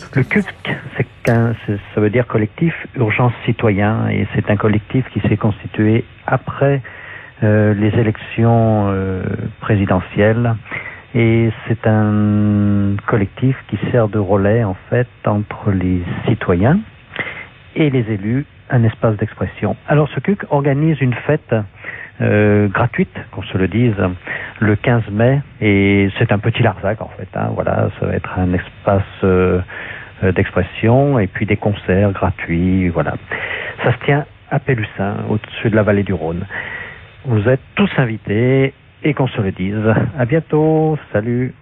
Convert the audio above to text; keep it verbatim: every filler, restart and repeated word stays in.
Le C U C, c'est qu'un, c'est, ça veut dire collectif urgence citoyen, et c'est un collectif qui s'est constitué après euh, les élections euh, présidentielles, et c'est un collectif qui sert de relais en fait entre les citoyens et les élus, un espace d'expression. Alors ce C U C organise une fête euh, gratuite, qu'on se le dise, le quinze mai, et c'est un petit Larzac en fait, hein, voilà, ça va être un espace euh, d'expression et puis des concerts gratuits, voilà. Ça se tient à Pélussin, au-dessus de la vallée du Rhône. Vous êtes tous invités, et qu'on se le dise. À bientôt, salut.